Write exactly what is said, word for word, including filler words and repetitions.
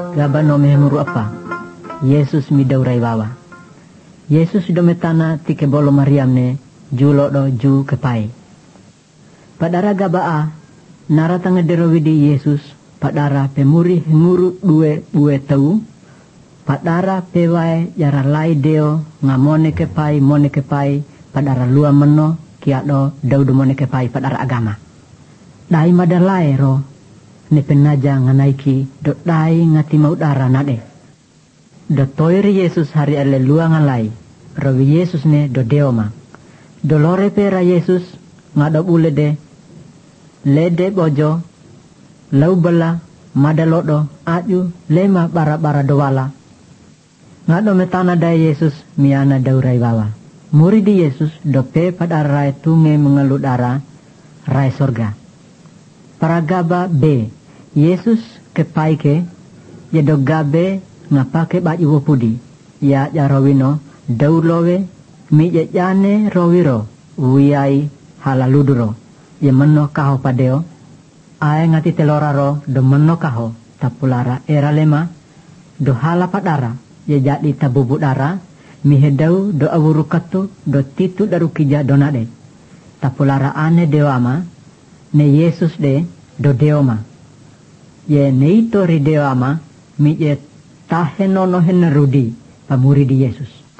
Gaba no mehmuru apa? Yesus mi daurai bawa. Yesus do metana tike bolo Mariam ne julo do ju kepai. Padara gaba a nara tanga derawidi Yesus padara pemuri nguru due bue tau. Padara pewai yara lai deo ngamone kepai mone kepai padara lua meno kiado daudu mone kepai padara agama. Dai madalai ro ne penaja nganaiki do dai ngati maudara nade. Do toiri Yesus hari ale lua ngalai. Rawi Yesus ne do deoma. Do lore pera Yesus ngado bule de. Lede bojo. Lau bela madalodo aju lema bara-bara doala. Ngado metana dai Yesus miana daurai bawa. Muridi Yesus do pe pada rai tunge mengelut darah rai sorga. Paragaba B. Yesus kepaike yedo gabe ngapake baju wopudi ya jarawino daulowe mi jane rowiro wiai halaluduro ye menno kaho padeo ae ngati teloraro do menno kaho tapulara era lema do hala padara ye jadi tabubu dara mi hedau do awurukatu do titu darukija donade tapulara ane dewama ne Yesus de do deoma ye neito ri deoma mi ye tahenono henrudi pamuri di Yesus.